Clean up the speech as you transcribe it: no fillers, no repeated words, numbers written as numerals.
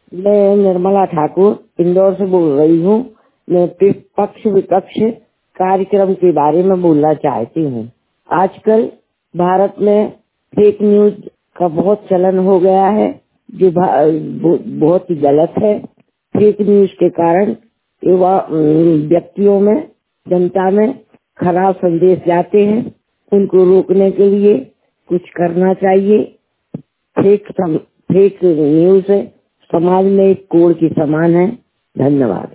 मैं निर्मला ठाकुर इंदौर से बोल रही हूँ। मैं पक्ष विपक्ष कार्यक्रम के बारे में बोलना चाहती हूँ। आजकल भारत में फेक न्यूज का बहुत चलन हो गया है, जो बहुत ही गलत है। फेक न्यूज के कारण युवा व्यक्तियों में, जनता में खराब संदेश जाते हैं। उनको रोकने के लिए कुछ करना चाहिए। फेक न्यूज समाज में एक कोड़ की समान है। धन्यवाद।